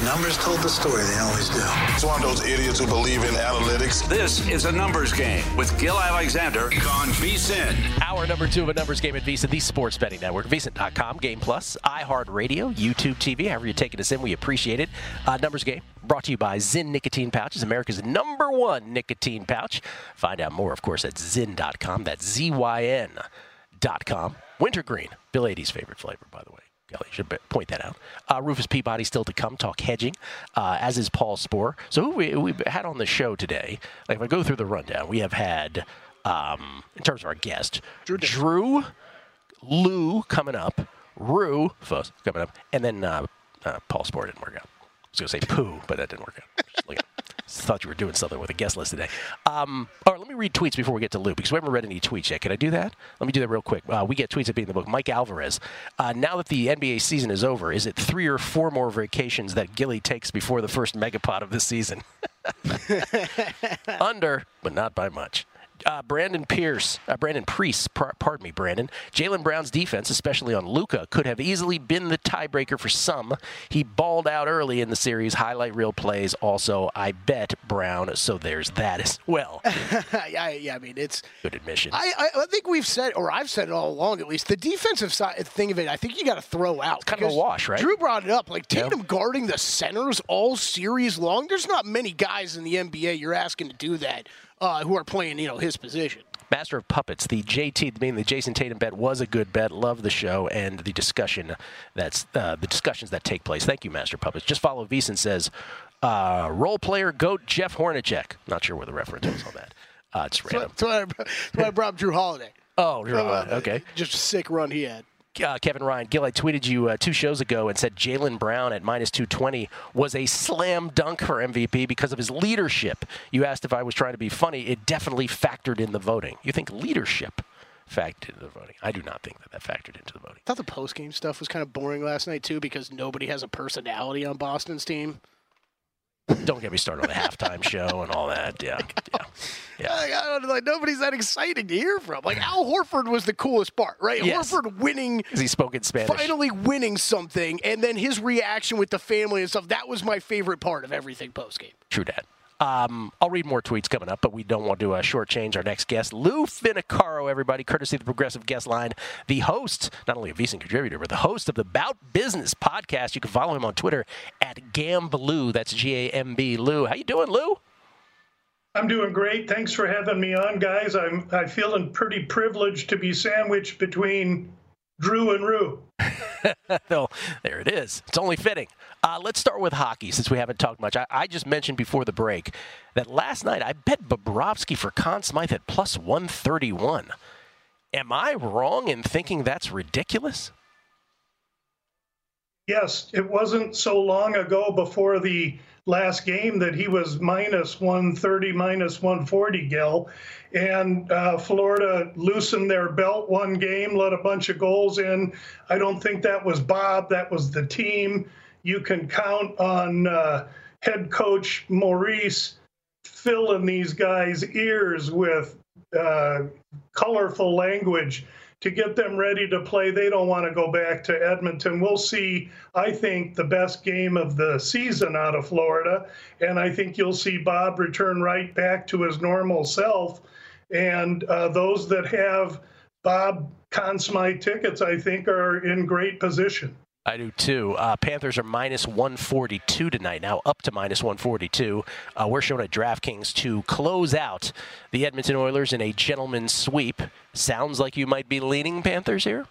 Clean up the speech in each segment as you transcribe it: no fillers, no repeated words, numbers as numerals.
numbers told the story. They always do. It's one of those idiots who believe in analytics. This is A Numbers Game with Gil Alexander on VSiN. Hour number 2 of A Numbers Game at VSiN, the sports betting network. VSiN.com, Game Plus, iHeartRadio, YouTube TV. However you're taking us in, we appreciate it. Numbers Game brought to you by Zyn Nicotine Pouches, America's #1 nicotine pouch. Find out more, of course, at Zyn.com. That's ZYN.com. Wintergreen, Bill Adie's favorite flavor, by the way. Kelly should point that out. Rufus Peabody still to come, talk hedging, as is Paul Sporer. So who we've had on the show today, like if I go through the rundown, we have had, in terms of our guest, Drew, Lou coming up, Rue, Fuss coming up, and then Paul Sporer didn't work out. I was going to say Pooh, but that didn't work out. Thought you were doing something with a guest list today. All right, let me read tweets before we get to Lou, because we haven't read any tweets yet. Can I do that? Let me do that real quick. We get tweets at Beating the Book. Mike Alvarez. Now that the NBA season is over, is it 3 or 4 more vacations that Gilly takes before the first megapod of the season? Under, but not by much. Brandon Priest, pardon me, Brandon. Jaylen Brown's defense, especially on Luka, could have easily been the tiebreaker for some. He balled out early in the series, highlight reel plays. Also, I bet Brown, so there's that as well. Yeah, I mean, it's good admission. I think we've said, or I've said it all along at least, the defensive side thing of it, I think you got to throw out. It's kind of a wash, right? Drew brought it up. Like, Tatum guarding the centers all series long, there's not many guys in the NBA you're asking to do that. Who are playing, his position. Master of Puppets, the Jason Tatum bet was a good bet. Love the show and the discussions that take place. Thank you, Master of Puppets. Just follow VSiN says, role player GOAT Jeff Hornacek. Not sure where the reference was on that. It's random. That's why I brought up Drew Holiday. Oh, Drew Holiday. Okay. Just a sick run he had. Kevin Ryan, Gil, I tweeted you 2 shows ago and said Jaylen Brown at -220 was a slam dunk for MVP because of his leadership. You asked if I was trying to be funny. It definitely factored in the voting. You think leadership factored into the voting? I do not think that factored into the voting. I thought the post-game stuff was kind of boring last night, too, because nobody has a personality on Boston's team. Don't get me started on the halftime show and all that. Yeah. Nobody's that exciting to hear from. Like, Al Horford was the coolest part, right? Yes. Horford winning. Because he spoke in Spanish. Finally winning something, and then his reaction with the family and stuff, that was my favorite part of everything postgame. True that. I'll read more tweets coming up, but we don't want to shortchange our next guest. Lou Finicaro, everybody, courtesy of the Progressive Guest Line, the host, not only a VSiN contributor, but the host of the Bout Business podcast. You can follow him on Twitter at Gamblou. That's G-A-M-B, Lou. How you doing, Lou? I'm doing great. Thanks for having me on, guys. I'm feeling pretty privileged to be sandwiched between Drew and Rue. No, there it is. It's only fitting. Let's start with hockey since we haven't talked much. I just mentioned before the break that last night I bet Bobrovsky for Conn Smythe at +131. Am I wrong in thinking that's ridiculous? Yes, it wasn't so long ago before the last game that he was -130, -140, Gil. And Florida loosened their belt one game, let a bunch of goals in. I don't think that was Bob. That was the team. You can count on head coach Maurice filling these guys' ears with colorful language to get them ready to play. They don't want to go back to Edmonton. We'll see, I think, the best game of the season out of Florida. And I think you'll see Bob return right back to his normal self. And those that have Bob Conn Smythe tickets, I think, are in great position. I do too. Panthers are -142 tonight, now up to -142. We're showing at DraftKings to close out the Edmonton Oilers in a gentleman's sweep. Sounds like you might be leaning Panthers here?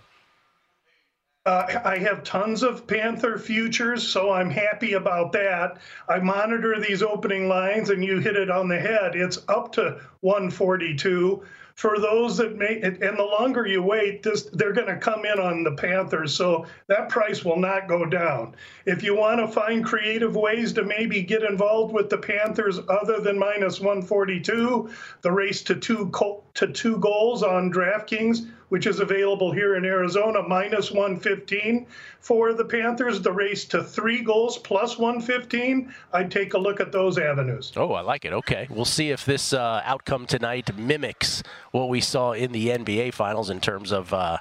I have tons of Panther futures, so I'm happy about that. I monitor these opening lines, and you hit it on the head. It's up to 142. For those that may, and the longer you wait, they're going to come in on the Panthers, so that price will not go down. If you want to find creative ways to maybe get involved with the Panthers other than -142, the race to two goals on DraftKings, which is available here in Arizona, -115 for the Panthers. The race to 3 goals +115. I'd take a look at those avenues. Oh, I like it. Okay. We'll see if this outcome tonight mimics what we saw in the NBA Finals in terms of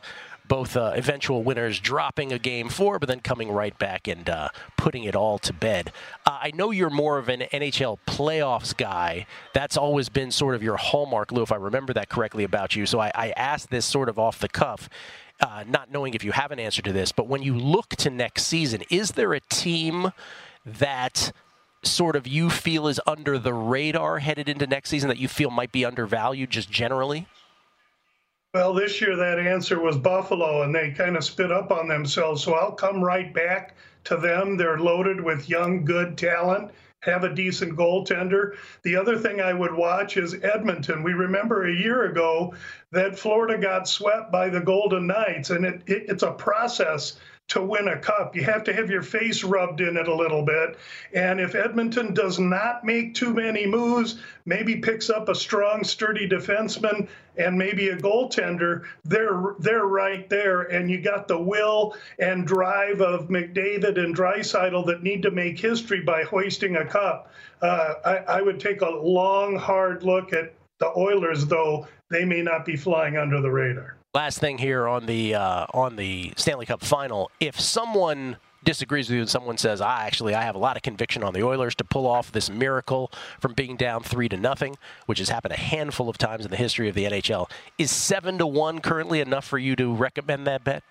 both eventual winners dropping a Game 4, but then coming right back and putting it all to bed. I know you're more of an NHL playoffs guy. That's always been sort of your hallmark, Lou, if I remember that correctly about you. So I asked this sort of off the cuff, not knowing if you have an answer to this. But when you look to next season, is there a team that sort of you feel is under the radar headed into next season that you feel might be undervalued just generally? Well, this year that answer was Buffalo, and they kind of spit up on themselves. So I'll come right back to them. They're loaded with young, good talent, have a decent goaltender. The other thing I would watch is Edmonton. We remember a year ago that Florida got swept by the Golden Knights, and it's a process to win a cup. You have to have your face rubbed in it a little bit. And if Edmonton does not make too many moves, maybe picks up a strong, sturdy defenseman and maybe a goaltender, they're right there. And you got the will and drive of McDavid and Draisaitl that need to make history by hoisting a cup. I would take a long, hard look at the Oilers, though they may not be flying under the radar. Last thing here on the Stanley Cup Final. If someone disagrees with you and someone says, I have a lot of conviction on the Oilers to pull off this miracle from being down 3-0, which has happened a handful of times in the history of the NHL, is 7-1 currently enough for you to recommend that bet?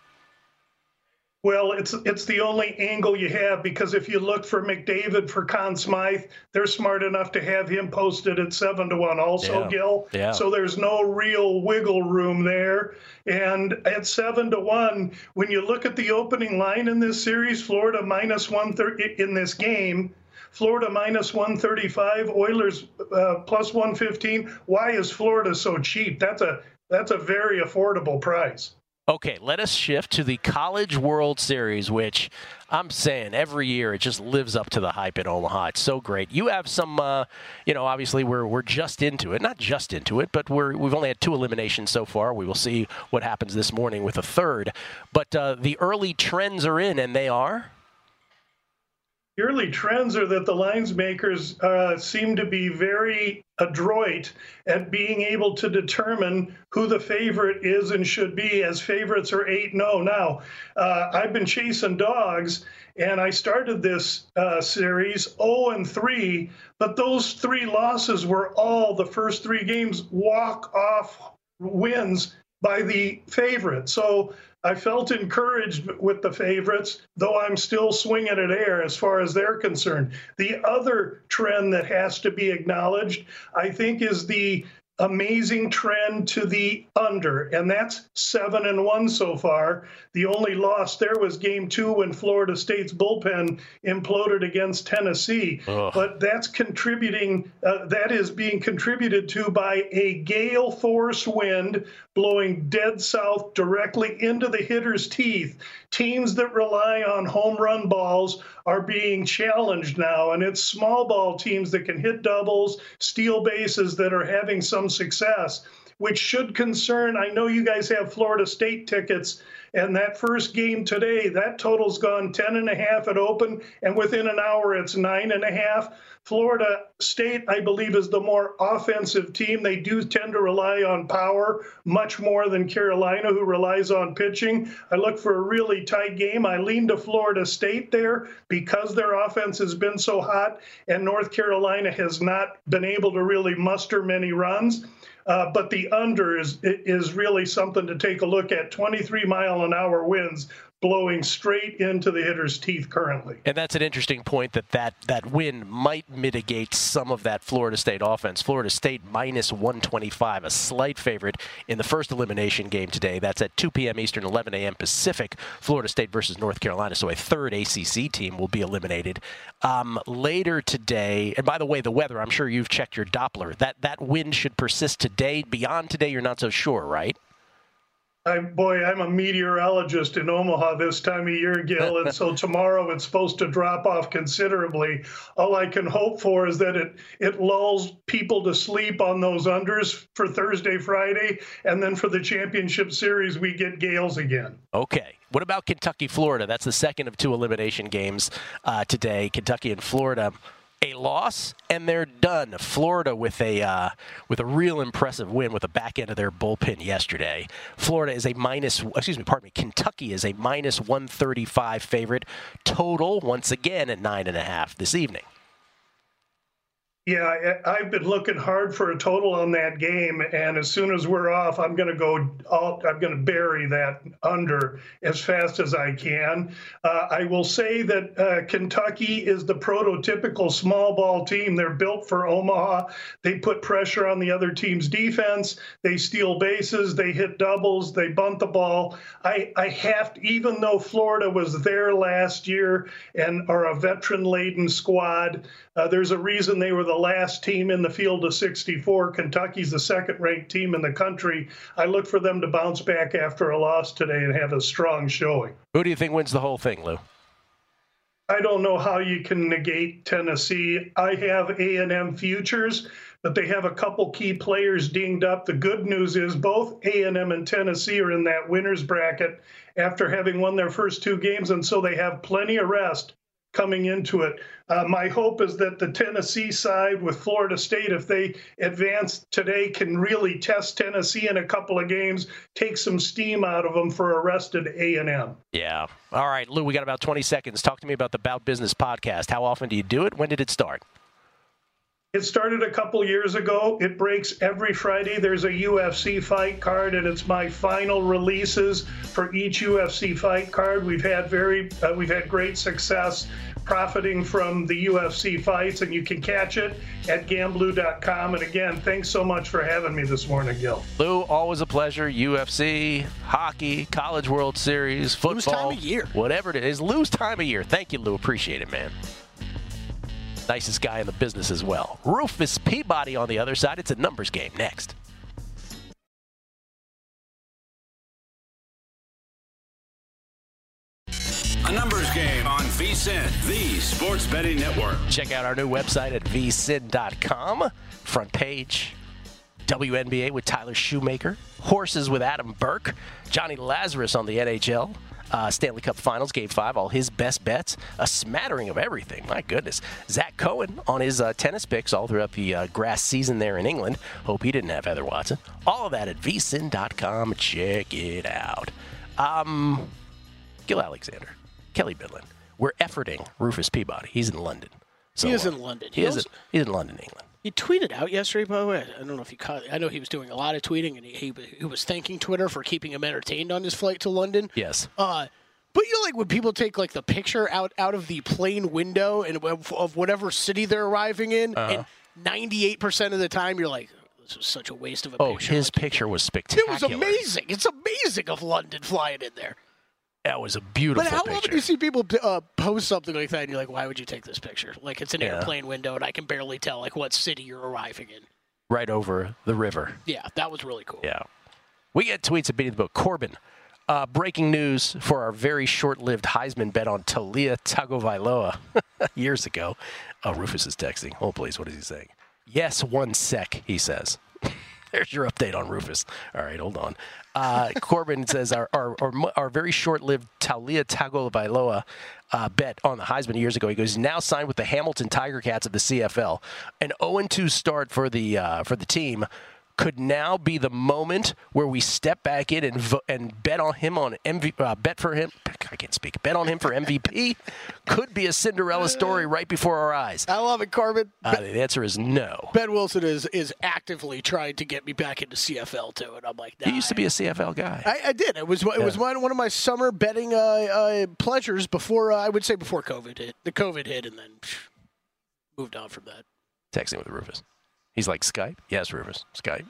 Well, it's the only angle you have, because if you look for McDavid for Conn Smythe, they're smart enough to have him posted at 7-1 also, Gil. Yeah. So there's no real wiggle room there. And at 7-1, when you look at the opening line in this series, Florida minus 130 in this game, Florida minus 135, Oilers plus 115. Why is Florida so cheap? That's a very affordable price. Okay, let us shift to the College World Series, which I'm saying every year it just lives up to the hype in Omaha. It's so great. You have some, obviously we're just into it. Not just into it, but we've only had 2 eliminations so far. We will see what happens this morning with a third. But the early trends are in, and they are? The early trends are that the lines makers seem to be very adroit at being able to determine who the favorite is and should be, as favorites are 8-0. Now, I've been chasing dogs, and I started this series 0-3, but those 3 losses were all the first 3 games walk-off wins by the favorite. So I felt encouraged with the favorites, though I'm still swinging at air as far as they're concerned. The other trend that has to be acknowledged, I think, is the amazing trend to the under, and that's 7-1 so far. The only loss there was Game 2 when Florida State's bullpen imploded against Tennessee. But that's contributing. That is being contributed to by a gale force wind blowing dead south directly into the hitter's teeth. Teams that rely on home run balls are being challenged now, and it's small ball teams that can hit doubles, steal bases, that are having some success, which should concern. I know you guys have Florida State tickets, and that first game today, that total's gone 10.5 at open, and within an hour it's 9.5. Florida State, I believe, is the more offensive team. They do tend to rely on power much more than Carolina, who relies on pitching. I look for a really tight game. I lean to Florida State there because their offense has been so hot, and North Carolina has not been able to really muster many runs. But the under is really something to take a look at. 23-mile-an-hour winds blowing straight into the hitter's teeth currently. And that's an interesting point, that wind might mitigate some of that Florida State offense. Florida State minus 125, a slight favorite in the first elimination game today. That's at 2 p.m. Eastern, 11 a.m. Pacific, Florida State versus North Carolina. So a third ACC team will be eliminated. Later today, and by the way, the weather, I'm sure you've checked your Doppler. That wind should persist today. Beyond today, you're not so sure, right? I'm a meteorologist in Omaha this time of year, Gil, and so tomorrow it's supposed to drop off considerably. All I can hope for is that it lulls people to sleep on those unders for Thursday, Friday, and then for the championship series, we get gales again. Okay. What about Kentucky, Florida? That's the second of 2 elimination games today. Kentucky and Florida. a loss, and they're done. Florida with a real impressive win with the back end of their bullpen yesterday. Florida is Kentucky is a minus 135 favorite. Total, once again, at 9.5 this evening. Yeah, I've been looking hard for a total on that game, and as soon as we're off, I'm going to bury that under as fast as I can. I will say that Kentucky is the prototypical small ball team. They're built for Omaha. They put pressure on the other team's defense. They steal bases. They hit doubles. They bunt the ball. I have to, even though Florida was there last year and are a veteran-laden squad, there's a reason they were the last team in the field of 64. Kentucky's the second-ranked team in the country. I look for them to bounce back after a loss today and have a strong showing. Who do you think wins the whole thing, Lou? I don't know how you can negate Tennessee. I have A&M futures, but they have a couple key players dinged up. The good news is both A&M and Tennessee are in that winner's bracket after having won their first two games, and so they have plenty of rest coming into it. My hope is that the Tennessee side with Florida State, if they advance today, can really test Tennessee in a couple of games, take some steam out of them for a rested A&M. Yeah. All right, Lou, we got about 20 seconds. Talk to me about the Bout Business podcast. How often do you do it? When did it start? It started a couple years ago. It breaks every Friday. There's a UFC fight card, and it's my final releases for each UFC fight card. We've had great success profiting from the UFC fights, and you can catch it at Gamblu.com. And again, thanks so much for having me this morning, Gil. Lou, always a pleasure. UFC, hockey, College World Series, football. Lou's time of year. Whatever it is. Lou's time of year. Thank you, Lou. Appreciate it, man. Nicest guy in the business as well. Rufus Peabody on the other side. It's a numbers game next. A numbers game on VSiN, the sports betting network. Check out our new website at vsin.com. Front page. WNBA with Tyler Shoemaker. Horses with Adam Burke. Johnny Lazarus on the NHL. Stanley Cup Finals, Game 5, all his best bets. A smattering of everything. My goodness. Zach Cohen on his tennis picks all throughout the grass season there in England. Hope he didn't have Heather Watson. All of that at vsin.com. Check it out. Gil Alexander, Kelly Bidlin. We're efforting Rufus Peabody. He's in London. So, he is in London. He's in London, England. He tweeted out yesterday, by the way. I don't know if you caught it. I know he was doing a lot of tweeting, and he was thanking Twitter for keeping him entertained on his flight to London. Yes. But like when people take like the picture out of the plane window and of whatever city they're arriving in, and 98% of the time you're like, this was such a waste of a picture. Oh, his picture was spectacular. It was amazing. It's amazing of London flying in there. That was a beautiful picture. But how often do you see people post something like that and you're like, why would you take this picture? Like it's an airplane window and I can barely tell like what city you're arriving in. Right over the river. Yeah, that was really cool. Yeah. We get tweets at Beating the Book. Corbin, breaking news for our very short-lived Heisman bet on Taulia Tagovailoa years ago. Oh, Rufus is texting. Oh, please, what is he saying? Yes, 1 sec, he says. There's your update on Rufus. All right, hold on. Corbin says our very short-lived Taulia Tagovailoa bet on the Heisman years ago. He goes, he's now signed with the Hamilton Tiger Cats of the CFL. An 0-2 start for the team could now be the moment where we step back in and bet on him on bet for him. I can't speak. Bet on him for MVP. Could be a Cinderella story right before our eyes. I love it, Corbin. The answer is no. Ben Wilson is actively trying to get me back into CFL too, and I'm like, nah. He used to be a CFL guy. I did. It was one of my summer betting pleasures before I would say before COVID hit. The COVID hit, and then moved on from that. Texting with Rufus. He's like, Skype? Yes, Rivers. Skype.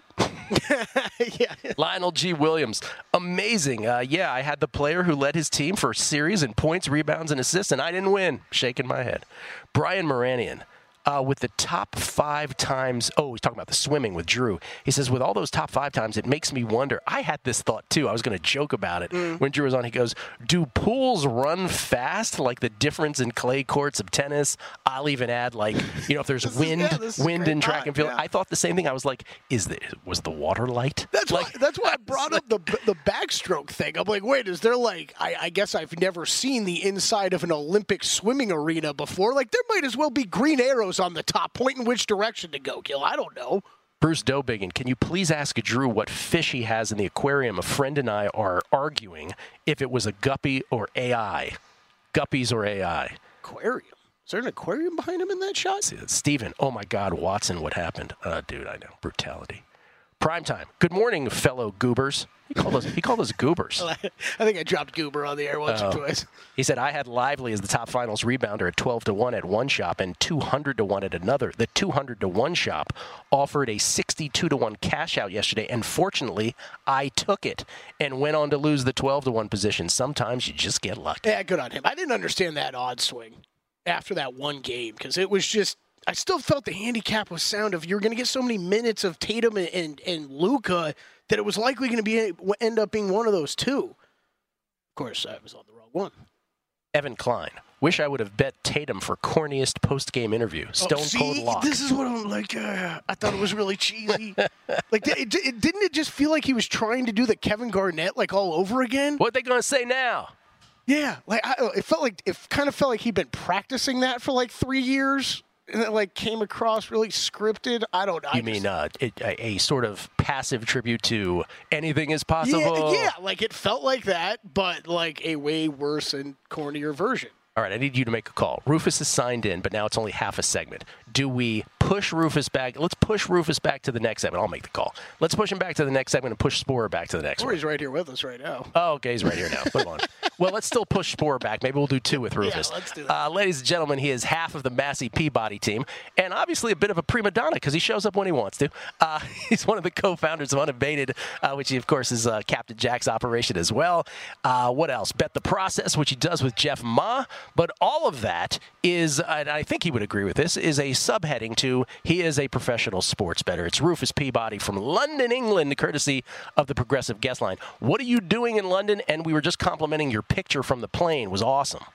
Yeah. Lionel G. Williams. Amazing. I had the player who led his team for series in points, rebounds, and assists, and I didn't win. Shaking my head. Brian Moranian. With the top 5 times, he's talking about the swimming with Drew. He says, with all those top 5 times, it makes me wonder. I had this thought, too. I was going to joke about it when Drew was on. He goes, do pools run fast, like the difference in clay courts of tennis? I'll even add, if there's wind in track and field. Yeah. I thought the same thing. I was like, was the water light? That's why I brought up the backstroke thing. I'm like, wait, is there I guess I've never seen the inside of an Olympic swimming arena before. Like, there might as well be green arrows arrows on the top, pointing which direction to go, Gil. I don't know. Bruce Dobiggin, can you please ask Drew what fish he has in the aquarium? A friend and I are arguing if it was a guppy or AI. Guppies or AI. Aquarium? Is there an aquarium behind him in that shot? Steven, oh my God, Watson, what happened? Dude, I know. Brutality. Primetime. Good morning, fellow goobers. He called us goobers. I think I dropped goober on the air once or twice. He said, I had Lively as the top finals rebounder at 12-1 at one shop and 200-1 at another. The 200-1 shop offered a 62-1 cash out yesterday, and fortunately, I took it and went on to lose the 12-1 position. Sometimes you just get lucky. Yeah, good on him. I didn't understand that odd swing after that one game because it was just, I still felt the handicap was sound of you're going to get so many minutes of Tatum and Luka that it was likely going to end up being one of those two. Of course, I was on the wrong one. Evan Klein. Wish I would have bet Tatum for corniest post-game interview. Stone cold lock. This is what I'm like. I thought it was really cheesy. Like, didn't it just feel like he was trying to do the Kevin Garnett like all over again? What are they going to say now? Yeah, like it kind of felt like he'd been practicing that for like 3 years, and it like came across really scripted. I don't know. You mean a sort of passive tribute to anything is possible? Yeah, like it felt like that, but like a way worse and cornier version. All right, I need you to make a call. Rufus is signed in, but now it's only half a segment. Do we push Rufus back? Let's push Rufus back to the next segment. I'll make the call. Let's push him back to the next segment and push Sporer back to the next one. He's right here with us right now. Oh, okay, he's right here now. Put him on. Well, let's still push Sporer back. Maybe we'll do two with Rufus. Yeah, let's do that. Ladies and gentlemen, he is half of the Massey Peabody team, and obviously a bit of a prima donna because he shows up when he wants to. He's one of the co-founders of Unabated, which, of course, is Captain Jack's operation as well. What else? Bet the Process, which he does with Jeff Ma. But all of that is, and I think he would agree with this, is a subheading to he is a professional sports bettor. It's Rufus Peabody from London, England, courtesy of the Progressive Guest Line. What are you doing in London? And we were just complimenting your picture from the plane. It was awesome.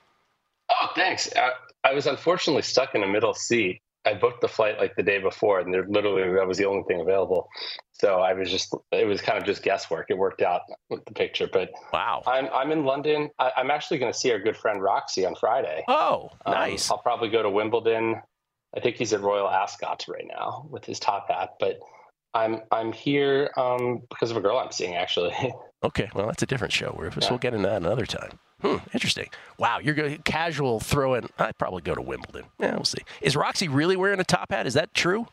Oh, thanks. I was unfortunately stuck in a middle seat. I booked the flight like the day before, and that was the only thing available. So it was kind of just guesswork. It worked out with the picture, but wow. I'm in London. I'm actually going to see our good friend Roxy on Friday. Oh, nice. I'll probably go to Wimbledon. I think he's at Royal Ascot right now with his top hat, but I'm here because of a girl I'm seeing, actually. Okay, well, that's a different show, Rufus. We'll get into that another time. Interesting. Wow, you're going casual throw-in. I'd probably go to Wimbledon. Yeah, we'll see. Is Roxy really wearing a top hat? Is that true?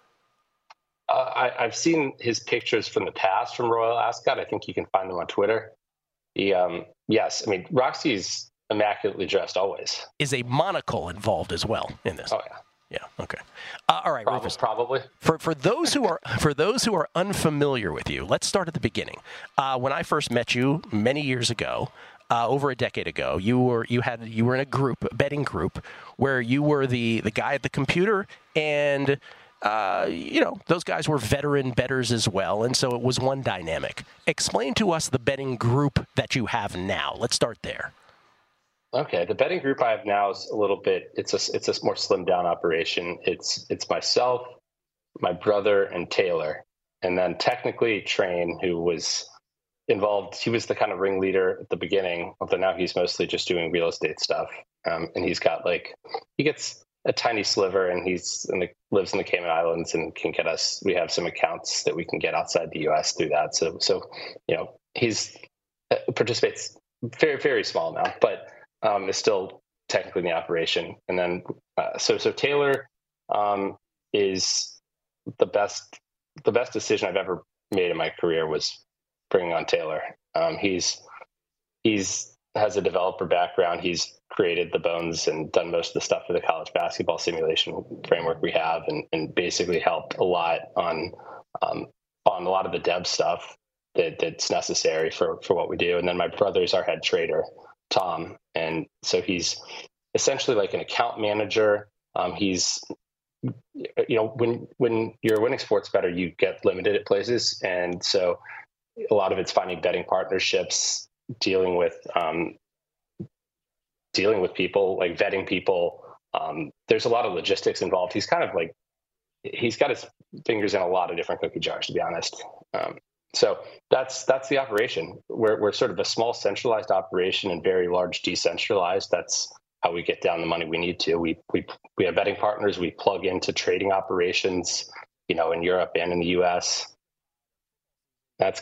I've seen his pictures from the past from Royal Ascot. I think you can find them on Twitter. Yes, I mean, Roxy's immaculately dressed always. Is a monocle involved as well in this? Oh, yeah. Yeah. Okay. All right, Rufus. Probably. For those who are unfamiliar with you, let's start at the beginning. When I first met you many years ago, over a decade ago, you were in a betting group, where you were the guy at the computer, and those guys were veteran bettors as well, and so it was one dynamic. Explain to us the betting group that you have now. Let's start there. Okay, the betting group I have now is a little bit. It's a more slimmed down operation. It's myself, my brother, and Taylor, and then technically Train, who was involved. He was the kind of ringleader at the beginning, although now he's mostly just doing real estate stuff. And he gets a tiny sliver, and lives in the Cayman Islands and can get us. We have some accounts that we can get outside the U.S. through that. So he's participates very, very small amount, but is still technically in the operation. And then so Taylor is the best decision I've ever made in my career was bringing on Taylor. He's has a developer background. He's created the bones and done most of the stuff for the college basketball simulation framework we have, and basically helped a lot on a lot of the dev stuff that's necessary for what we do. And then my brother's our head trader, Tom. And so he's essentially like an account manager. He's, when you're a winning sports bettor, you get limited at places. And so a lot of it's finding betting partnerships, dealing with people, like vetting people. There's a lot of logistics involved. He's kind of like, he's got his fingers in a lot of different cookie jars, to be honest. So that's the operation. We're sort of a small centralized operation and very large decentralized. That's how we get down the money we need to. We have betting partners. We plug into trading operations, in Europe and in the U.S. That's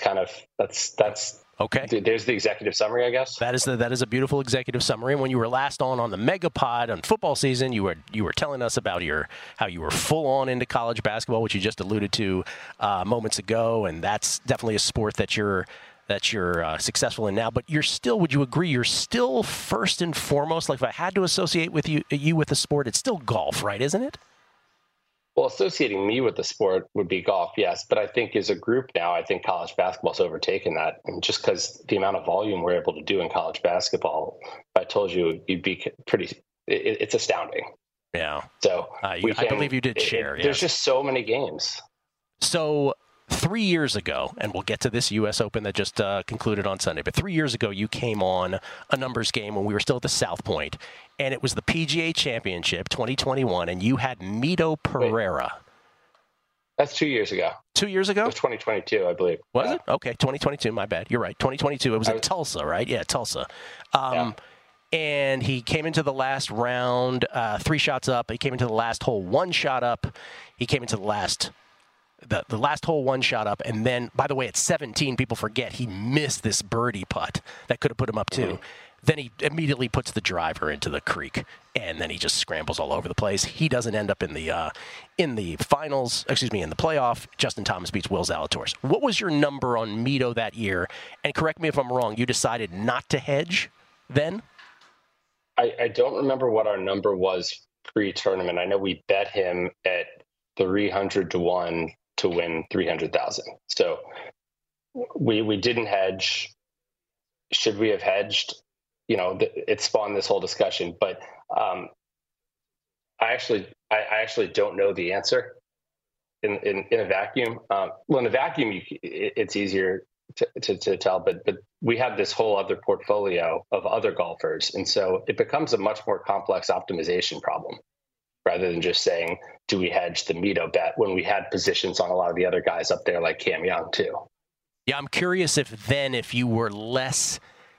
okay. There's the executive summary, I guess. That is a beautiful executive summary. And when you were last on the Megapod on football season, you were telling us about how you were full on into college basketball, which you just alluded to moments ago, and that's definitely a sport that you're successful in now. But would you agree, you're still first and foremost, like if I had to associate with you with the sport, it's still golf, right? Isn't it? Well, associating me with the sport would be golf, yes. But I think as a group now, I think college basketball's overtaken that. And just because the amount of volume we're able to do in college basketball, if I told you, you'd be it's astounding. Yeah. So I believe you did share. There's just so many games. So 3 years ago, and we'll get to this U.S. Open that just concluded on Sunday, but 3 years ago you came on a numbers game when we were still at the South Point, and it was the PGA Championship 2021, and you had Mito Pereira. Wait, that's 2 years ago. 2 years ago? It was 2022, I believe. Was it? Okay, 2022, my bad. You're right, 2022. It was in Tulsa, right? Yeah, Tulsa. And he came into the last round 3 shots up. He came into the last hole 1 shot up. He came into the last hole 1 shot up, and then, by the way, at 17, people forget he missed this birdie putt that could have put him up too. Mm-hmm. Then he immediately puts the driver into the creek, and then he just scrambles all over the place. He doesn't end up in the finals, in the playoff. Justin Thomas beats Will Zalatoris. What was your number on Mito that year? And correct me if I'm wrong, you decided not to hedge then? I don't remember what our number was pre-tournament. I know we bet him at 300-1 to win 300,000. So we didn't hedge. Should we have hedged? It spawned this whole discussion, but I actually don't know the answer in a vacuum. In a vacuum, it's easier to tell, but we have this whole other portfolio of other golfers, and so it becomes a much more complex optimization problem rather than just saying, do we hedge the Mito bet, when we had positions on a lot of the other guys up there like Cam Young too. Yeah, I'm curious if you were less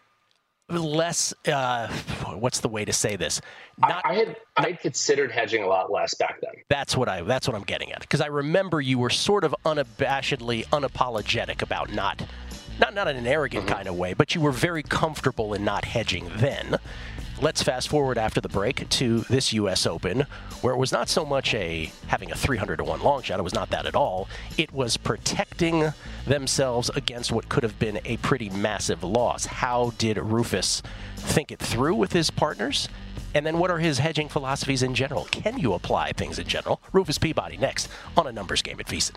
what's the way to say this? I had considered hedging a lot less back then. That's what I'm getting at, because I remember you were sort of unabashedly unapologetic about not in an arrogant kind of way, but you were very comfortable in not hedging then. Let's fast forward after the break to this U.S. Open, where it was not so much having a 300-1 long shot. It was not that at all. It was protecting themselves against what could have been a pretty massive loss. How did Rufus think it through with his partners? And then what are his hedging philosophies in general? Can you apply things in general? Rufus Peabody next on A Numbers Game at VSiN.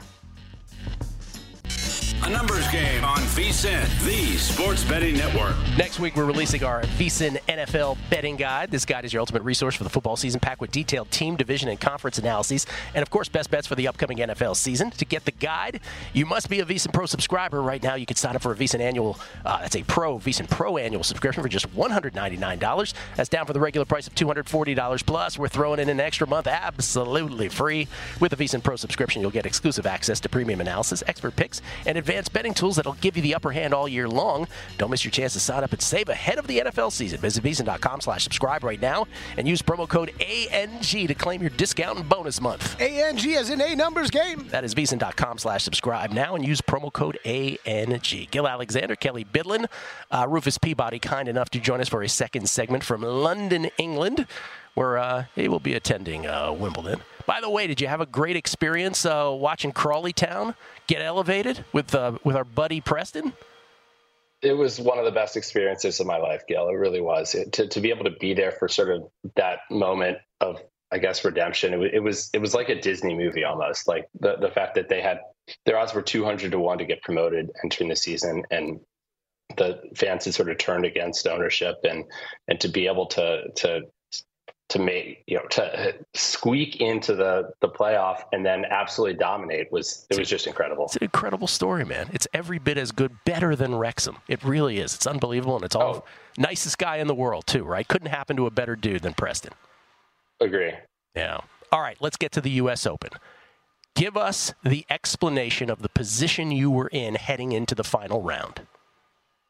A Numbers Game on VSiN, the Sports Betting Network. Next week, we're releasing our VSiN NFL Betting Guide. This guide is your ultimate resource for the football season, packed with detailed team, division, and conference analyses, and, of course, best bets for the upcoming NFL season. To get the guide, you must be a VSiN Pro subscriber. Right now, you can sign up for a VSiN annual, VSiN Pro annual subscription for just $199. That's down from the regular price of $240. Plus, we're throwing in an extra month absolutely free. With the VSiN Pro subscription, you'll get exclusive access to premium analysis, expert picks, and advanced betting tools that'll give you the upper hand all year long. Don't miss your chance to sign up and save ahead of the NFL season. Visit VSiN.com/subscribe right now and use promo code ANG to claim your discount and bonus month. ANG as in A Numbers Game. That is VSiN.com/subscribe now and use promo code ANG. Gil Alexander, Kelly Bidlin, Rufus Peabody, kind enough to join us for a second segment from London, England, where he will be attending Wimbledon. By the way, did you have a great experience watching Crawley Town get elevated with our buddy Preston? It was one of the best experiences of my life, Gil. It really was. To be able to be there for sort of that moment of, I guess, redemption. It was like a Disney movie almost. Like the fact that their odds were 200-1 to get promoted entering the season, and the fans had sort of turned against ownership, and to be able to make, to squeak into the playoff and then absolutely dominate was just incredible. It's an incredible story, man. It's every bit as good, better than Wrexham. It really is. It's unbelievable, and it's all nicest guy in the world too, right? Couldn't happen to a better dude than Preston. Agree. Yeah. All right, let's get to the U.S. Open. Give us the explanation of the position you were in heading into the final round.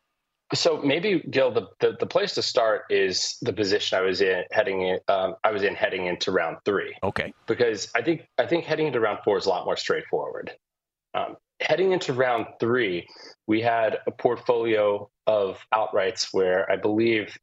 So maybe, Gil, the place to start is the position I was in heading into round 3. Okay. Because I think heading into round 4 is a lot more straightforward. Heading into round 3, we had a portfolio of outrights where I believe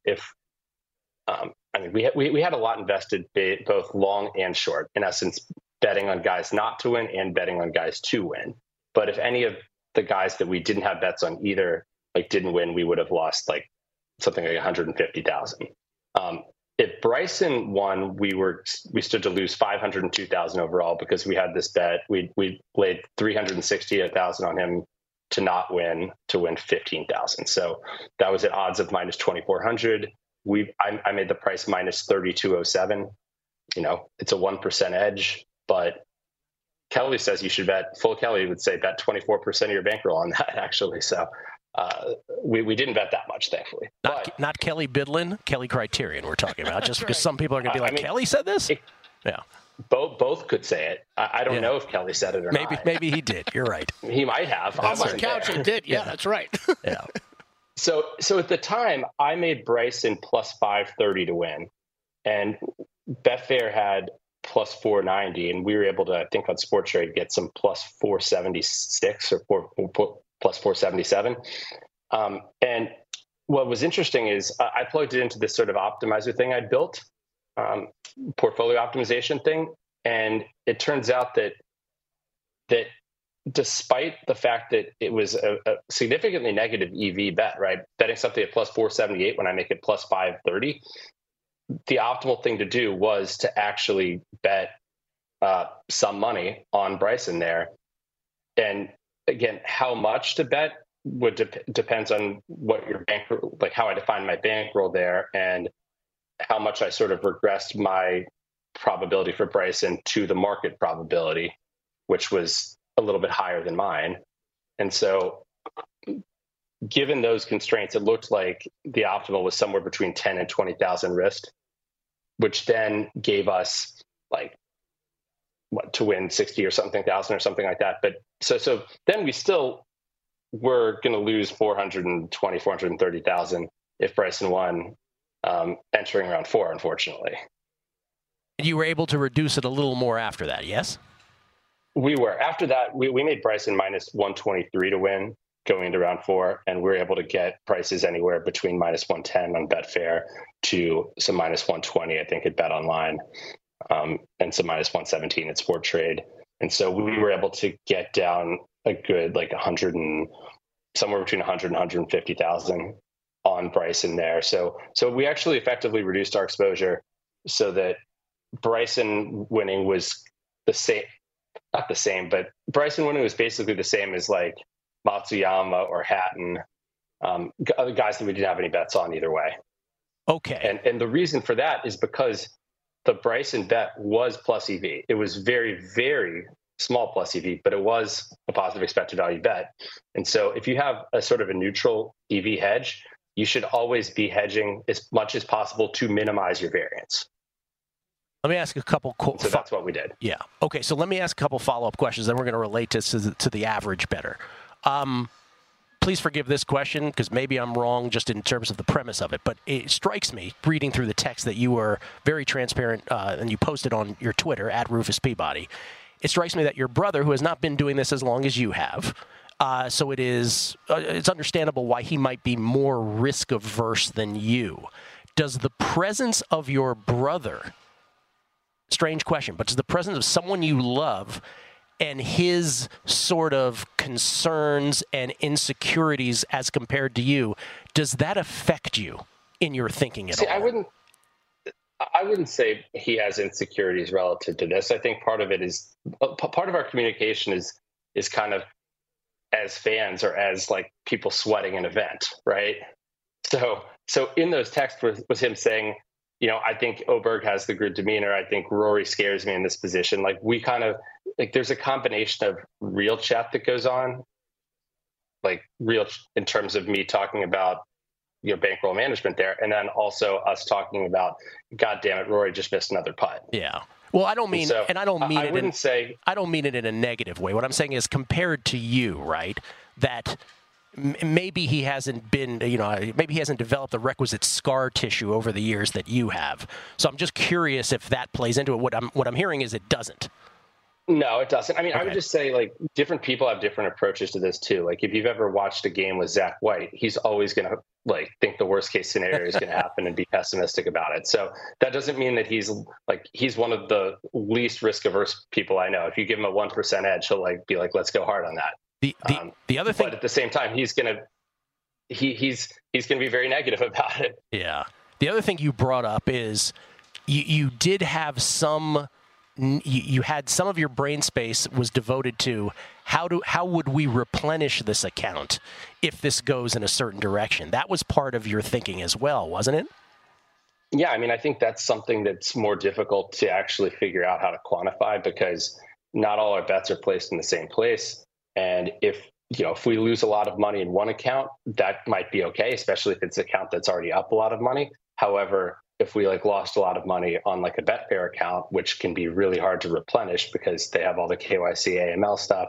we had a lot invested, both long and short. In essence, betting on guys not to win and betting on guys to win. But if any of the guys that we didn't have bets on either didn't win, we would have lost something like 150,000. If Bryson won, we stood to lose 502,000 overall because we had this bet. We laid 368,000 on him to not win, to win 15,000. So that was at odds of minus 2,400. I made the price minus 3,207. It's a 1% edge, but Kelly says you should bet. Full Kelly would say bet 24% of your bankroll on that, actually. So we didn't bet that much, thankfully. Not Kelly Bidlin, Kelly Criterion we're talking about, just because some people are going to be like, Kelly said this? Yeah. Both could say it. I don't know if Kelly said it or not. Maybe he did. You're right. He might have. On my couch, he did. Yeah, that's right. Yeah. So at the time, I made Bryson plus 530 to win, and Betfair had plus 490, and we were able to, I think, on Sporttrade get some plus 476 or plus 477. And what was interesting is I plugged it into this sort of optimizer thing I built, portfolio optimization thing, and it turns out that despite the fact that it was a significantly negative EV bet, right? Betting something at plus 478 when I make it plus 530, the optimal thing to do was to actually bet some money on Bryson there. And again, how much to bet depends on what your bankroll, how I define my bankroll there, and how much I sort of regressed my probability for Bryson to the market probability, which was a little bit higher than mine. And so given those constraints, it looked like the optimal was somewhere between 10 and 20,000 risk, which then gave us to win 60 or something thousand or something like that. But so then we still were going to lose 430,000 if Bryson won, entering round 4, unfortunately. You were able to reduce it a little more after that, yes? We were. After that, we made Bryson minus 123 to win going into round 4, and we were able to get prices anywhere between minus 110 on Betfair to some minus 120, I think, at Bet Online, and some minus 117 at Sporttrade. And so we were able to get down a good 100 and somewhere between 100 and 150,000 on Bryson there. So we actually effectively reduced our exposure so that Bryson winning was the same. Not the same, but Bryson winning was basically the same as Matsuyama or Hatton, other guys that we didn't have any bets on either way. Okay. And the reason for that is because the Bryson bet was plus EV. It was very, very small plus EV, but it was a positive expected value bet. And so if you have a sort of a neutral EV hedge, you should always be hedging as much as possible to minimize your variance. Let me ask a couple. So that's what we did. Yeah. Okay. So let me ask a couple follow-up questions. Then we're going to relate this to the average bettor. Please forgive this question because maybe I'm wrong just in terms of the premise of it. But it strikes me, reading through the text, that you were very transparent and you posted on your Twitter at Rufus Peabody. It strikes me that your brother, who has not been doing this as long as you have, so it's understandable why he might be more risk averse than you. Does the presence of your brother, strange question, but does the presence of someone you love and his sort of concerns and insecurities as compared to you, does that affect you in your thinking at all? I wouldn't say he has insecurities relative to this. I think part of it is part of our communication is kind of as fans or as people sweating an event, right? So in those texts was him saying, I think Oberg has the good demeanor. I think Rory scares me in this position. We kind of there's a combination of real chat that goes on, real in terms of me talking about bankroll management there, and then also us talking about, God damn it, Rory just missed another putt. Yeah. Well, I don't mean, and I don't mean I don't mean it in a negative way. What I'm saying is, compared to you, right? That maybe he hasn't been, maybe he hasn't developed the requisite scar tissue over the years that you have. So I'm just curious if that plays into it. What I'm hearing is it doesn't. No, it doesn't. I mean, Okay. I would just say, like, different people have different approaches to this too. Like, if you've ever watched a game with Zach White, he's always going to think the worst case scenario is going to happen and be pessimistic about it. So that doesn't mean that he's one of the least risk averse people I know. If you give him a 1% edge, he'll be like, let's go hard on that. The other thing, but at the same time, he's going to be very negative about it. Yeah. The other thing you brought up is you did have some. You had some of your brain space was devoted to how would we replenish this account if this goes in a certain direction. That was part of your thinking as well, wasn't it? Yeah, I mean, I think that's something that's more difficult to actually figure out how to quantify, because not all our bets are placed in the same place. And if we lose a lot of money in one account, that might be okay, especially if it's an account that's already up a lot of money. However, if we lost a lot of money on a Betfair account, which can be really hard to replenish because they have all the KYC AML stuff,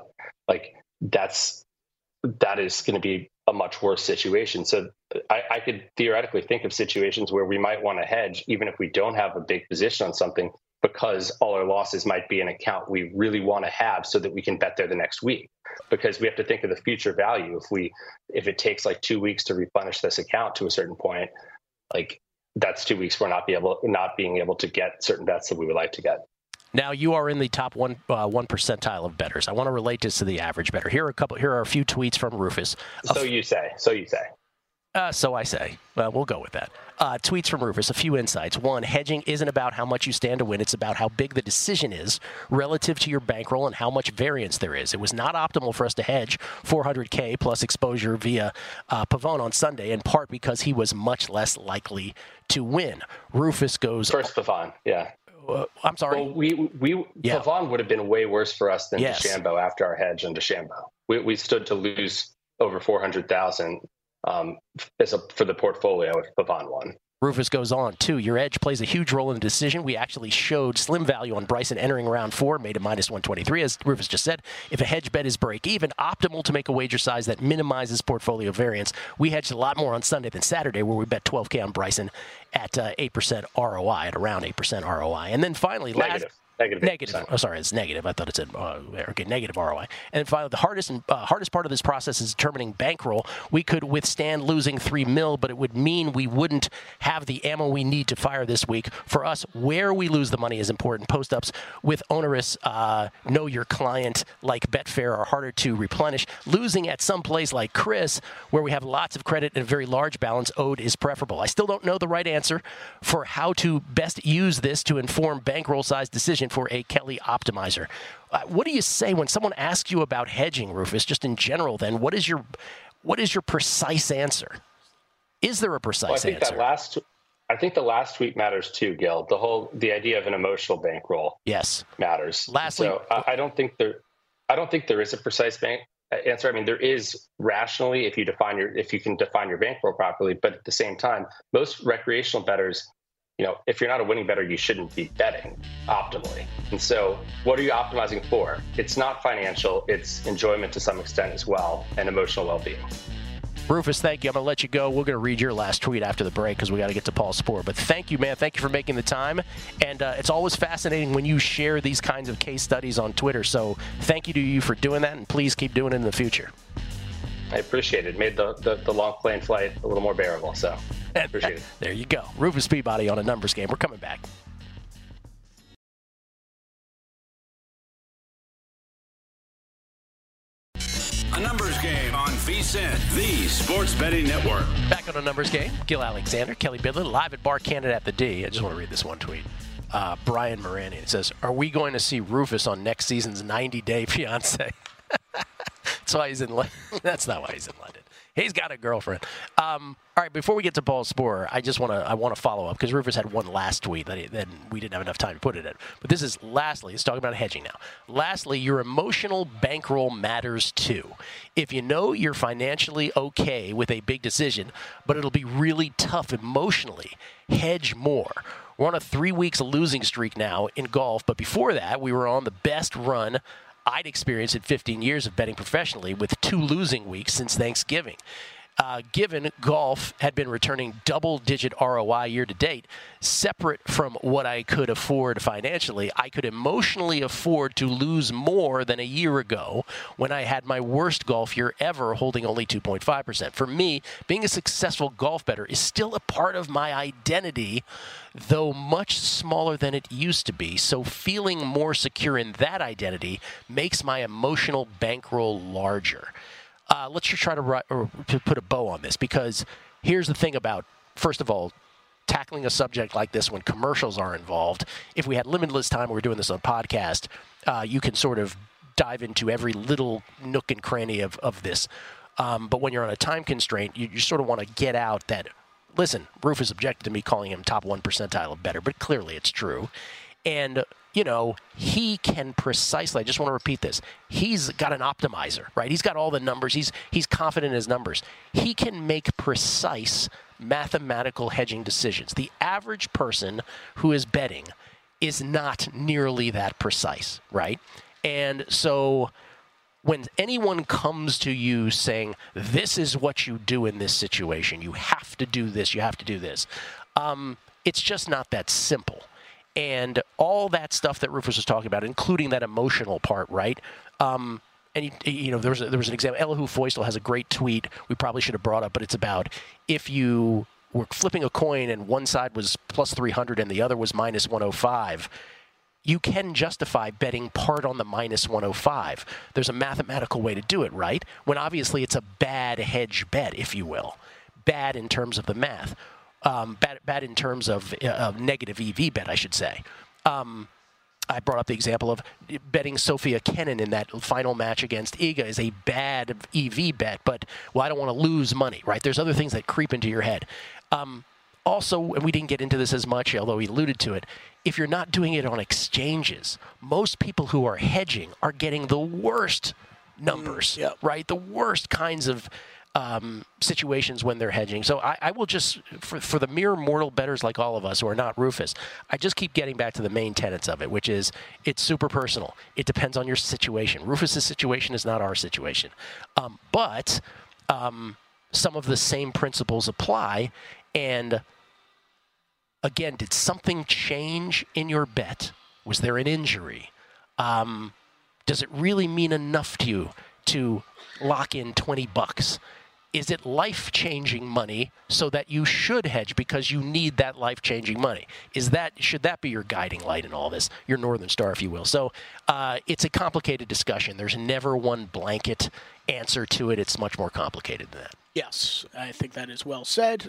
that is going to be a much worse situation. So I could theoretically think of situations where we might want to hedge, even if we don't have a big position on something, because all our losses might be an account we really want to have so that we can bet there the next week. Because we have to think of the future value. If it takes 2 weeks to replenish this account to a certain point, that's 2 weeks for not being able to get certain bets that we would like to get. Now you are in the top 1 percentile of bettors. I want to relate this to the average bettor. Here are a few tweets from Rufus. So you say. So I say. Well, we'll go with that. Tweets from Rufus, a few insights. One, hedging isn't about how much you stand to win. It's about how big the decision is relative to your bankroll and how much variance there is. It was not optimal for us to hedge $400K plus exposure via Pavone on Sunday, in part because he was much less likely to win. Rufus goes... First Pavone, yeah. I'm sorry. Well, Pavone would have been way worse for us than Yes. DeChambeau after our hedge on DeChambeau. We stood to lose over $400,000 for the portfolio if Pavone won. Rufus goes on, too. Your edge plays a huge role in the decision. We actually showed slim value on Bryson entering round 4, made it minus 123, as Rufus just said. If a hedge bet is break even, optimal to make a wager size that minimizes portfolio variance. We hedged a lot more on Sunday than Saturday, where we bet $12K on Bryson at 8% ROI, at around 8% ROI. And then finally, Negative. Oh, sorry, it's negative. I thought it said negative ROI. And finally, the hardest part of this process is determining bankroll. We could withstand losing $3 million, but it would mean we wouldn't have the ammo we need to fire this week. For us, where we lose the money is important. Post-ups with onerous know your client like Betfair are harder to replenish. Losing at some place like Chris, where we have lots of credit and a very large balance owed, is preferable. I still don't know the right answer for how to best use this to inform bankroll size decision for a Kelly optimizer. What do you say when someone asks you about hedging, Rufus, just in general then? What is your precise answer? Is there a precise answer? I think the last tweet matters too, Gil. The idea of an emotional bankroll matters. Lastly, so I don't think there is a precise answer. I mean, there is rationally if you can define your bankroll properly, but at the same time, most recreational bettors, if you're not a winning bettor, you shouldn't be betting optimally. And so what are you optimizing for? It's not financial. It's enjoyment to some extent as well, and emotional well-being. Rufus, thank you. I'm going to let you go. We're going to read your last tweet after the break because we got to get to Paul Sporer. But thank you, man. Thank you for making the time. And it's always fascinating when you share these kinds of case studies on Twitter. So thank you to you for doing that, and please keep doing it in the future. I appreciate it. Made the long plane flight a little more bearable, so I appreciate it. There you go. Rufus Peabody on A Numbers Game. We're coming back. A Numbers Game on VSiN, the Sports Betting Network. Back on A Numbers Game. Gil Alexander, Kelly Bidlin, live at Bar Canada at the D. I just want to read this one tweet. Brian Morani. It says, "Are we going to see Rufus on next season's 90-Day Fiancé?" That's why he's in London. That's not why he's in London. He's got a girlfriend. All right, before we get to Paul Sporer, I want to follow up because Rufus had one last tweet that we didn't have enough time to put it in. But this is lastly, let's talk about hedging now. Lastly, your emotional bankroll matters too. If you know you're financially okay with a big decision, but it'll be really tough emotionally, hedge more. We're on a 3 weeks losing streak now in golf, but before that, we were on the best run I'd experienced in 15 years of betting professionally with 2 losing weeks since Thanksgiving. Given golf had been returning double-digit ROI year-to-date, separate from what I could afford financially, I could emotionally afford to lose more than a year ago when I had my worst golf year ever, holding only 2.5%. For me, being a successful golf bettor is still a part of my identity, though much smaller than it used to be. So feeling more secure in that identity makes my emotional bankroll larger. Let's just try to put a bow on this, because here's the thing about, first of all, tackling a subject like this when commercials are involved. If we had limitless time, we were doing this on podcast, you can sort of dive into every little nook and cranny of this. But when you're on a time constraint, you sort of want to get out that, listen, Rufus objected to me calling him top 1 percentile of better, but clearly it's true. And, you know, he can precisely, I just want to repeat this, he's got an optimizer, right? He's got all the numbers. He's confident in his numbers. He can make precise mathematical hedging decisions. The average person who is betting is not nearly that precise, right? And so when anyone comes to you saying, this is what you do in this situation, you have to do this, you have to do this, it's just not that simple. And all that stuff that Rufus was talking about, including that emotional part, right? And, you know, there was an example. Elihu Foystel has a great tweet we probably should have brought up, but it's about if you were flipping a coin and one side was plus 300 and the other was minus 105, you can justify betting part on the minus 105. There's a mathematical way to do it, right? When obviously it's a bad hedge bet, if you will. Bad in terms of the math. Bad in terms of negative EV bet, I should say. I brought up the example of betting Sophia Kenin in that final match against Iga is a bad EV bet, but, well, I don't want to lose money, right? There's other things that creep into your head. Also, and we didn't get into this as much, although he alluded to it, if you're not doing it on exchanges, most people who are hedging are getting the worst numbers, right? The worst kinds of situations when they're hedging. So I will just, for the mere mortal bettors like all of us who are not Rufus, I just keep getting back to the main tenets of it, which is it's super personal. It depends on your situation. Rufus's situation is not our situation. But some of the same principles apply. And again, did something change in your bet? Was there an injury? Does it really mean enough to you to lock in $20? Is it life-changing money so that you should hedge because you need that life-changing money? Should that be your guiding light in all this, your Northern Star, if you will? So it's a complicated discussion. There's never one blanket answer to it. It's much more complicated than that. Yes, I think that is well said.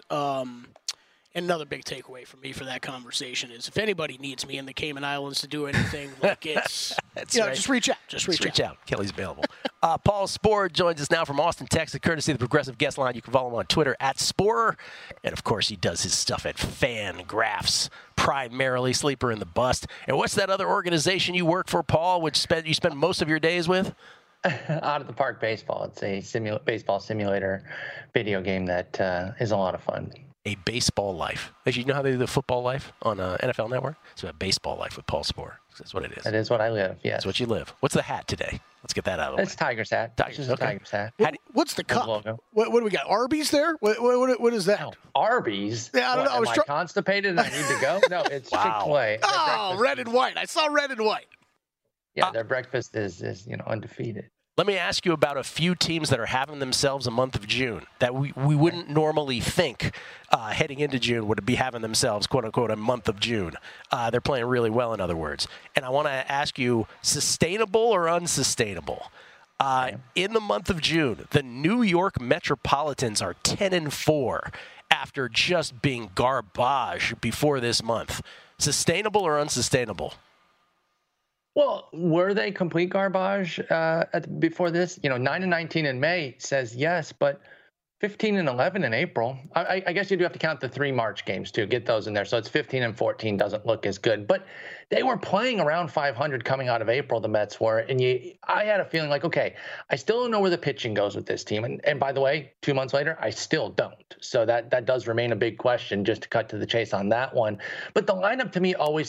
And another big takeaway for me for that conversation is if anybody needs me in the Cayman Islands to do anything, like it's, just reach out. Just reach out. Kelly's available. Paul Sporer joins us now from Austin, Texas, courtesy of the Progressive Guest Line. You can follow him on Twitter @Sporer. And, of course, he does his stuff at FanGraphs, primarily Sleeper in the Bust. And what's that other organization you work for, Paul, which you spend most of your days with? Out of the Park Baseball. It's a baseball simulator video game that is a lot of fun. A Baseball Life. Actually, you know how they do the Football Life on NFL Network? It's a Baseball Life with Paul Sporer. That's what it is. That is what I live, yes. That's what you live. What's the hat today? Let's get that out of the way. It's Tiger's hat. Tigers, It's just a Tiger's hat. What's the cup? What do we got? Arby's there? What is that? Oh, Arby's? Yeah, I don't know. Am I constipated and I need to go? No, it's Chick-fil-A. Oh, red and white. I saw red and white. Yeah, their breakfast is undefeated. Let me ask you about a few teams that are having themselves a month of June that we wouldn't normally think heading into June would be having themselves, quote unquote, a month of June. They're playing really well, in other words. And I want to ask you, sustainable or unsustainable? In the month of June, the New York Metropolitans are 10-4 after just being garbage before this month. Sustainable or unsustainable? Well, were they complete garbage before this? 9-19 in May says yes, but 15-11 in April. I guess you do have to count the 3 March games too, get those in there. So it's 15-14 doesn't look as good. But they were playing around 500 coming out of April, the Mets were. And I had a feeling like, okay, I still don't know where the pitching goes with this team. And by the way, 2 months later, I still don't. So that does remain a big question, just to cut to the chase on that one. But the lineup to me always felt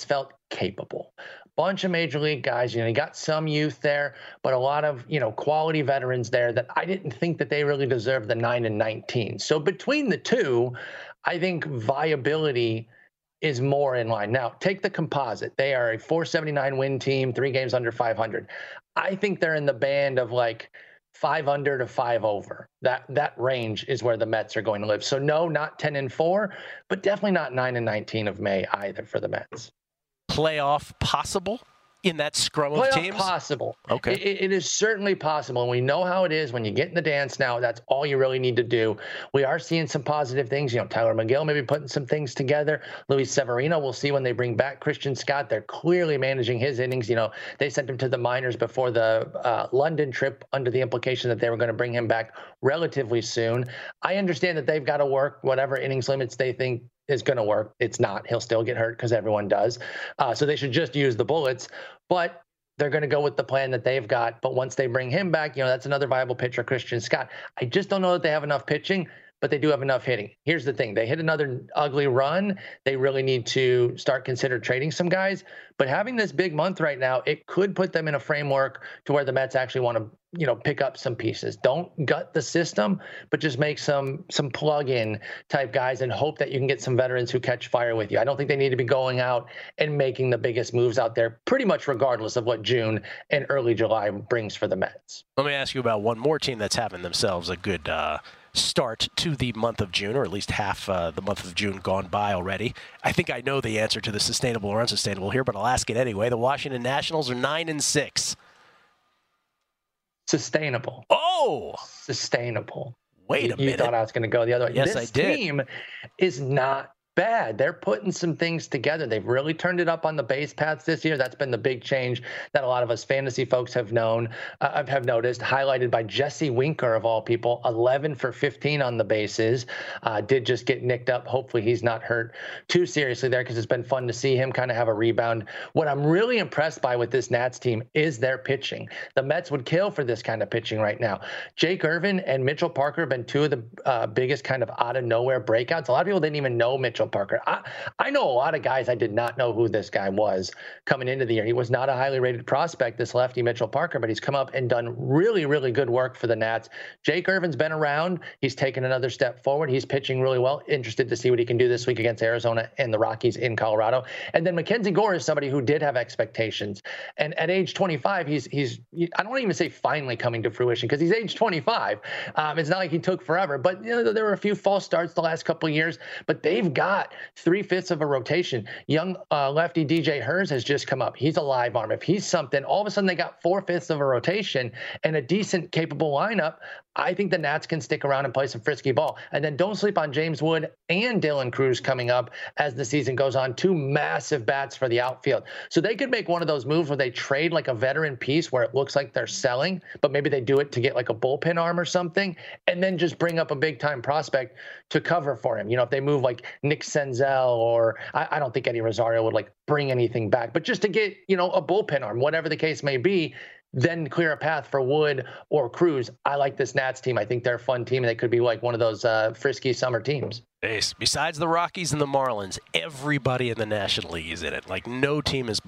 capable. Bunch of major league guys, you got some youth there, but a lot of, quality veterans there that I didn't think that they really deserved the 9-19. So between the two, I think viability is more in line. Now, take the composite. They are a 479 win team, 3 games under 500. I think they're in the band of like 5 under to 5 over. That range is where the Mets are going to live. So no, not 10-4, but definitely not 9-19 of May either for the Mets. Playoff possible in that scrum of teams? Possible. Okay. It is certainly possible. And we know how it is when you get in the dance now. That's all you really need to do. We are seeing some positive things. Tyler McGill maybe putting some things together. Luis Severino, we'll see when they bring back Christian Scott. They're clearly managing his innings. They sent him to the minors before the London trip under the implication that they were going to bring him back relatively soon. I understand that they've got to work whatever innings limits they think is going to work. It's not. He'll still get hurt because everyone does. So they should just use the bullets. But they're going to go with the plan that they've got. But once they bring him back, that's another viable pitcher, Christian Scott. I just don't know that they have enough pitching, but they do have enough hitting. Here's the thing. They hit another ugly run. They really need to start consider trading some guys. But having this big month right now, it could put them in a framework to where the Mets actually want to, pick up some pieces. Don't gut the system, but just make some plug-in type guys and hope that you can get some veterans who catch fire with you. I don't think they need to be going out and making the biggest moves out there, pretty much regardless of what June and early July brings for the Mets. Let me ask you about one more team that's having themselves a good start to the month of June, or at least half the month of June gone by already. I think I know the answer to the sustainable or unsustainable here, but I'll ask it anyway. The Washington Nationals are 9-6. Sustainable. Oh! Sustainable. Wait a minute. You thought I was going to go the other way. Yes, this I did. Team is not bad. They're putting some things together. They've really turned it up on the base paths this year. That's been the big change that a lot of us fantasy folks have noticed, highlighted by Jesse Winker of all people, 11 for 15 on the bases. Did just get nicked up. Hopefully he's not hurt too seriously there because it's been fun to see him kind of have a rebound. What I'm really impressed by with this Nats team is their pitching. The Mets would kill for this kind of pitching right now. Jake Irvin and Mitchell Parker have been two of the biggest kind of out of nowhere breakouts. A lot of people didn't even know Mitchell Parker. I know a lot of guys. I did not know who this guy was coming into the year. He was not a highly rated prospect, this lefty Mitchell Parker, but he's come up and done really, really good work for the Nats. Jake Irvin's been around. He's taken another step forward. He's pitching really well. Interested to see what he can do this week against Arizona and the Rockies in Colorado. And then Mackenzie Gore is somebody who did have expectations. And at age 25, he's I don't even say finally coming to fruition because he's age 25. It's not like he took forever, but there were a few false starts the last couple of years, but they've got 3/5 of a rotation. Young lefty DJ Herz has just come up. He's a live arm. If he's something, all of a sudden they got 4/5 of a rotation and a decent, capable lineup. I think the Nats can stick around and play some frisky ball. And then don't sleep on James Wood and Dylan Cruz coming up as the season goes on. 2 massive bats for the outfield. So they could make one of those moves where they trade like a veteran piece where it looks like they're selling, but maybe they do it to get like a bullpen arm or something, and then just bring up a big-time prospect to cover for him. If they move like Nick Senzel or I don't think Eddie Rosario would like bring anything back, but just to get, a bullpen arm, whatever the case may be, then clear a path for Wood or Cruz. I like this Nats team. I think they're a fun team, and they could be like one of those frisky summer teams. Besides the Rockies and the Marlins, everybody in the National League is in it. Like no team is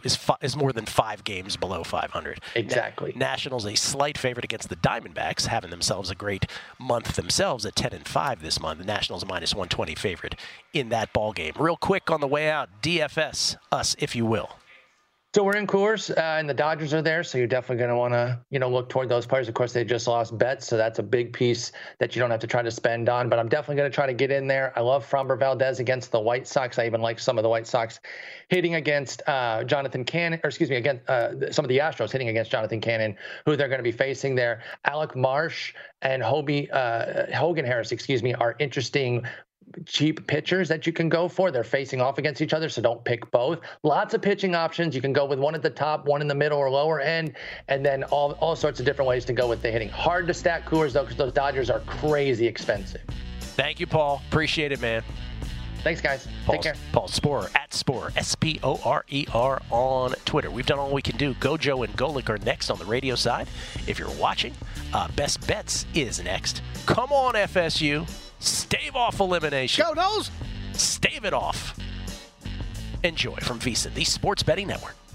more than 5 games below 500. Exactly. Nationals a slight favorite against the Diamondbacks, having themselves a great month themselves at 10-5 this month. The Nationals a -120 favorite in that ball game. Real quick on the way out, DFS us, if you will. So we're in Coors, and the Dodgers are there, so you're definitely going to want to, look toward those players. Of course, they just lost Betts, so that's a big piece that you don't have to try to spend on. But I'm definitely going to try to get in there. I love Framber Valdez against the White Sox. I even like some of the White Sox hitting against Jonathan Cannon, or excuse me, against some of the Astros hitting against Jonathan Cannon, who they're going to be facing there. Alec Marsh and Hogan Harris, are interesting cheap pitchers that you can go for. They're facing off against each other, so don't pick both. Lots of pitching options. You can go with one at the top, one in the middle or lower end, and then all sorts of different ways to go with the hitting. Hard to stack Coors, though, because those Dodgers are crazy expensive. Thank you, Paul. Appreciate it, man. Thanks, guys. Take care. Paul Sporer, at Sporer, Sporer on Twitter. We've done all we can do. Gojo and Golick are next on the radio side. If you're watching, Best Bets is next. Come on, FSU. Stave off elimination. Go, Nose. Stave it off. Enjoy from VSiN, the Sports Betting Network.